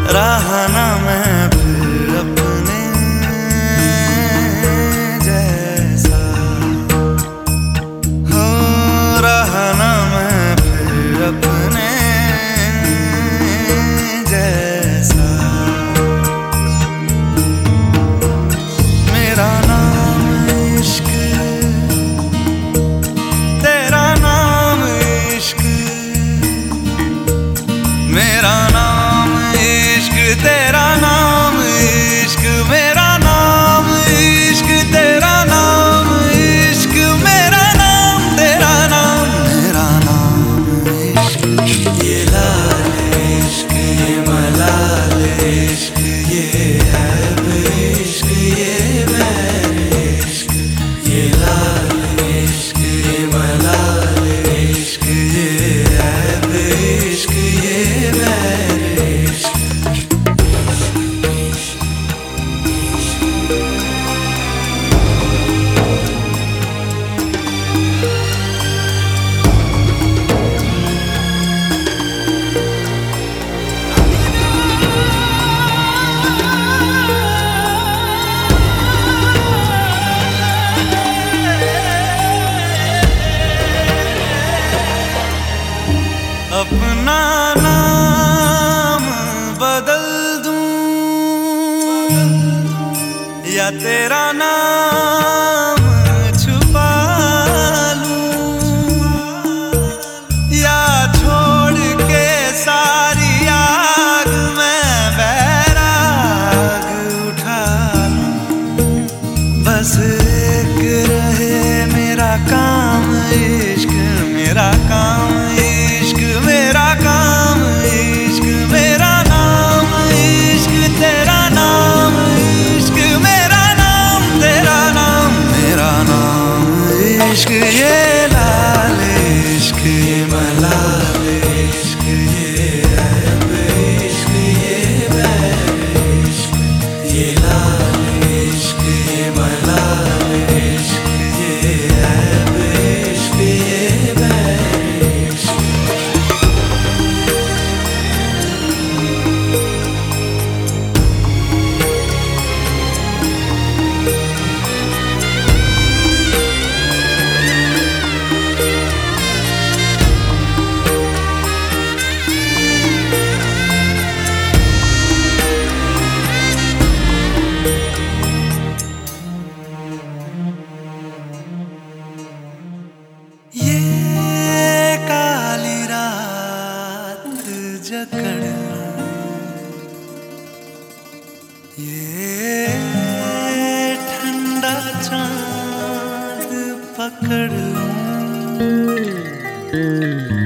रहा ना मैं फिर अपने जैसा, हो रहा ना मैं फिर अपने जैसा। मेरा नाम इश्क, तेरा नाम इश्क, मेरा नाम इश्क, तेरा नाम इश्क, मेरा नाम इश्क, तेरा नाम इश्क, मेरा नाम तेरा नाम, मेरा नाम इश्क। ये लाल इश्क, ये मलाल इश्क, ये ऐब इश्क, ये बैर इश्क। ये लाल इश्क, ये मलाल इश्क, ये ऐब इश्क, ये बैर इश्क। अपना नाम बदल दूं या तेरा नाम छुपा लूं, या छोड़ के सारी आग मैं बैराग उठा लूं। बस एक रहे मेरा काम इश्क, मेरा काम इश्क, मेरा काम इश्क, मेरा नाम इश्क, तेरा नाम इश्क, मेरा नाम तेरा नाम, मेरा नाम इश्क। ये लाल इश्क, ये मलाल इश्क, ये ऐब इश्क, ये बैर इश्क। ये लाल इश्क, ये मलाल इश्क, ये ऐब इश्क, ये बैर इश्क। ये काली रात जकड़ लूं, ये ठंडा चांद पकड़ लूं।